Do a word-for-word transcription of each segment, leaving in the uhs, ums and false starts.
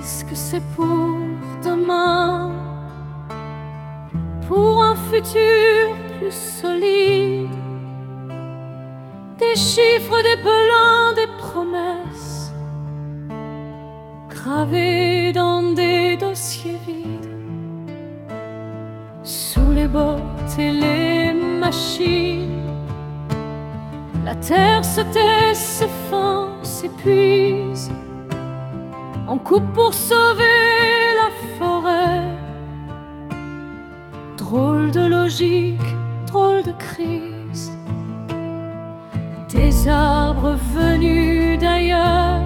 disent que c'est pour demain, pour un futur plus solide. Des chiffres, des pelins, des promesses gravés dans des dossiers vides. Sous les bottes et les machines, la terre se tait, se fend, s'épuise. On coupe pour sauver la forêt. Drôle de logique, drôle de crise. Des arbres venus d'ailleurs,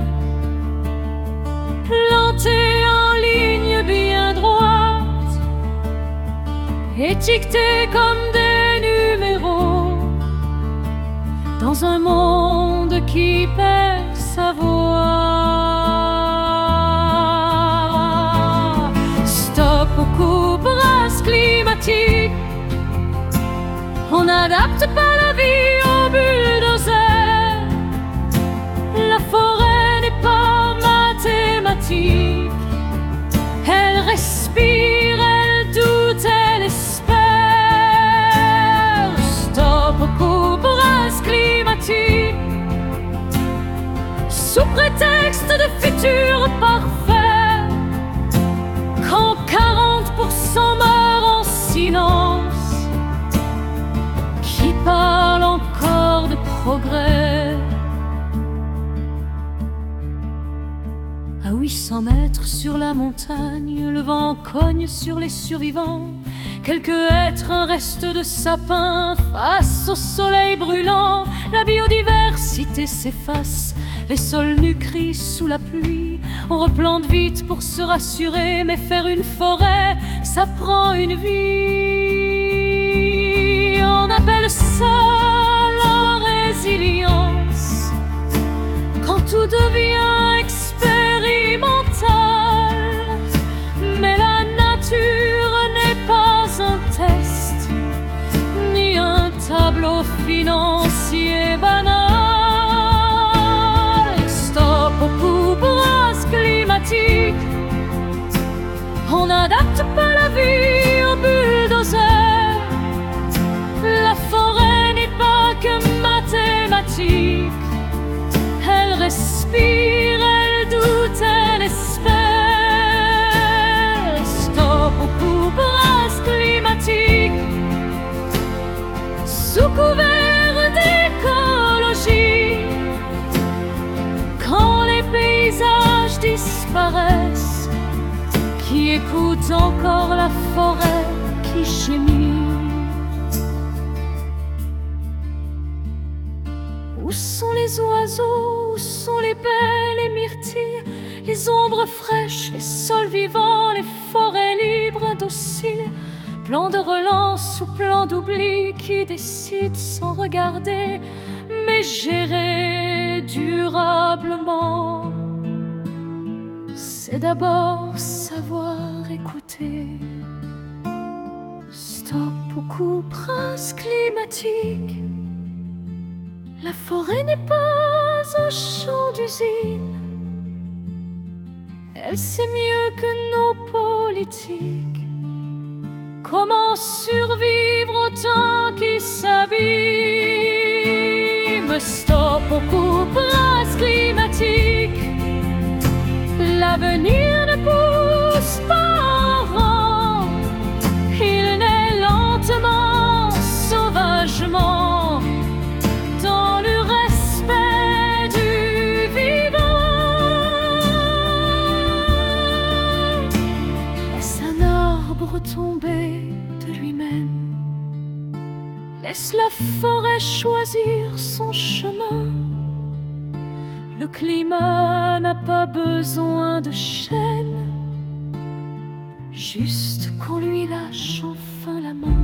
plantés en ligne bien droite, étiquetés comme des numéros, dans un monde qui perd sa voix. Stop au coupe-rase climatique. On n'adapte pas la vie au bulldozer. La forêt n'est pas mathématique. Elle respire, elle doute, elle espère. Stop au coupe-rase climatique. Sous prétexte de futur parfait, quand quarante pour cent meurent en silence, qui parle encore de progrès? À huit cents mètres sur la montagne, le vent cogne sur les survivants. Quelques êtres, un reste de sapin, face au soleil brûlant. La biodiversité s'efface, les sols nus crient sous la pluie. On replante vite pour se rassurer, mais faire une forêt, ça prend une vie. On appelle ça la résilience, quand tout devient expérimental. Mais la nature n'est pas un test, ni un tableau financier banal. Stop au coupe-rase climatique. On n'adapte pas la vie au bulldozer. La forêt n'est pas que mathématique. Elle respire, elle doute, elle espère. Stop au coupe-rase climatique. Sous couvert d'écologie, quand les paysages disparaissent, qui écoute encore la forêt qui gémit? Où sont les oiseaux, où sont les baies, les myrtilles, les ombres fraîches, les sols vivants, les forêts libres, dociles? Plan de relance ou plan d'oubli qui décide sans regarder, mais gérer durablement. C'est d'abord savoir écouter. Stop au coupe-rase climatique. La forêt n'est pas un champ d'usine. Elle sait mieux que nos politiques comment survivre au temps qui s'abîme. Stop au coupe-rase climatique. L'avenir ne pousse pas en rang. Il naît lentement, sauvagement, dans le respect du vivant. Laisse un arbre tomber de lui-même. Laisse la forêt choisir son chemin. Le climat n'a pas besoin de chaîne, juste qu'on lui lâche enfin la main.